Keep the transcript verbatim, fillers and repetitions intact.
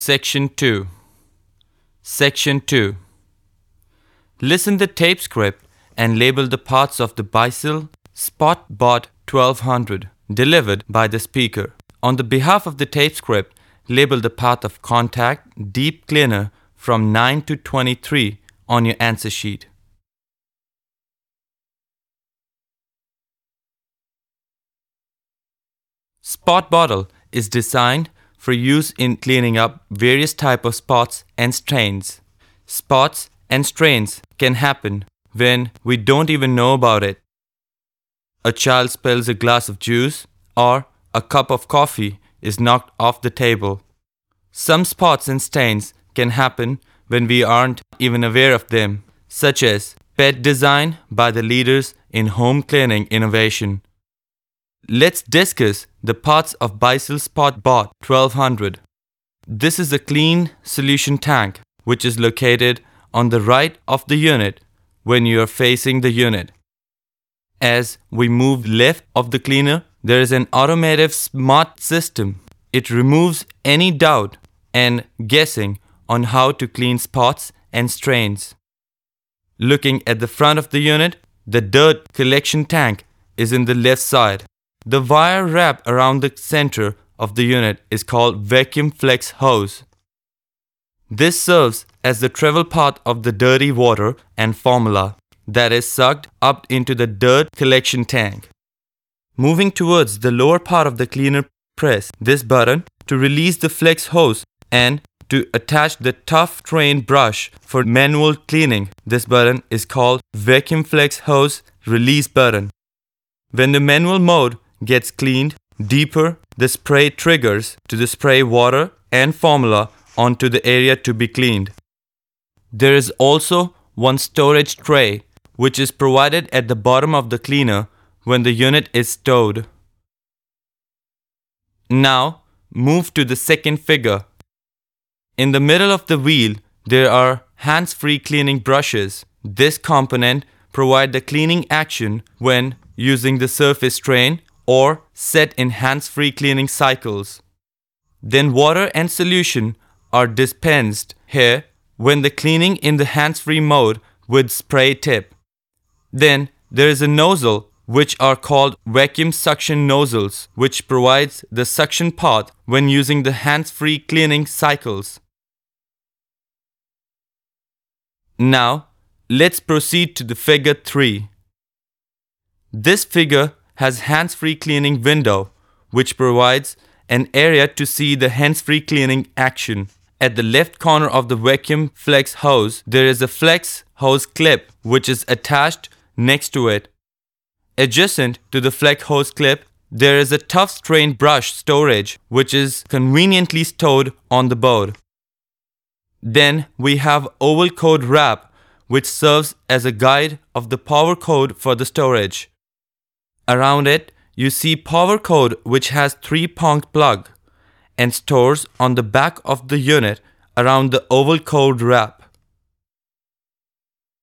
Section two. Section two. Listen the tape script and label the parts of the Beisel SpotBot twelve hundred delivered by the speaker. On the behalf of the tape script, label the path of contact deep cleaner from nine to twenty-three on your answer sheet. Spot Bottle is designed for use in cleaning up various types of spots and stains. Spots and stains can happen when we don't even know about it. A child spills a glass of juice or a cup of coffee is knocked off the table. Some spots and stains can happen when we aren't even aware of them, such as pet design by the leaders in home cleaning innovation. Let's discuss the parts of Beisel SpotBot twelve hundred. This is a clean solution tank which is located on the right of the unit when you are facing the unit. As we move left of the cleaner, there is an automated smart system. It removes any doubt and guessing on how to clean spots and stains. Looking at the front of the unit, the dirt collection tank is in the left side. The wire wrap around the center of the unit is called vacuum flex hose. This serves as the travel path of the dirty water and formula that is sucked up into the dirt collection tank. Moving towards the lower part of the cleaner, press this button to release the flex hose and to attach the tough train brush for manual cleaning. This button is called vacuum flex hose release button. When the manual mode gets cleaned deeper, the spray triggers to the spray water and formula onto the area to be cleaned. There is also one storage tray which is provided at the bottom of the cleaner when the unit is stowed. Now move to the second figure. In the middle of the wheel there are hands-free cleaning brushes. This component provides the cleaning action when using the surface train or set in hands-free cleaning cycles. Then water and solution are dispensed here when the cleaning in the hands-free mode with spray tip. Then there is a nozzle which are called vacuum suction nozzles which provides the suction path when using the hands-free cleaning cycles. Now let's proceed to the figure three. This figure has hands-free cleaning window which provides an area to see the hands-free cleaning action. At the left corner of the vacuum flex hose, there is a flex hose clip which is attached next to it. Adjacent to the flex hose clip, there is a tough strain brush storage which is conveniently stored on the board. Then we have oval code wrap which serves as a guide of the power code for the storage. Around it, you see power code which has three-pronged plug and stores on the back of the unit around the oval code wrap.